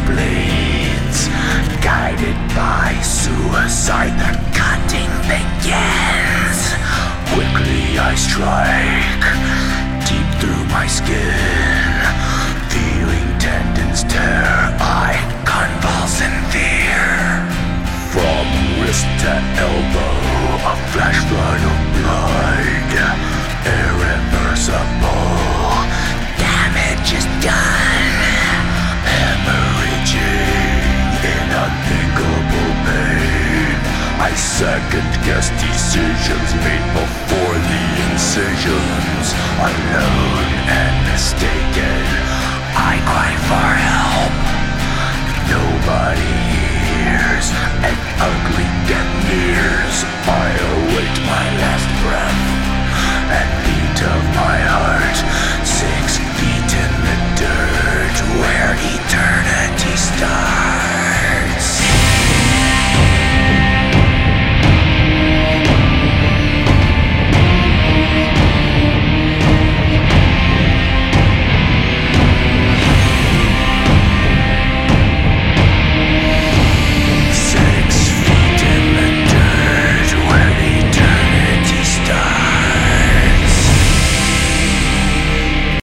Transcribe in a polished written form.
bleeds. Guided by suicide, the cutting begins. Quickly I strike, deep through my skin. Feeling tendons tear, I convulse in fear. From wrist to elbow, a flash flood of blood. Irreversible damage is done. Hemorrhaging in unthinkable pain. I second guess decisions made before the incisions. Alone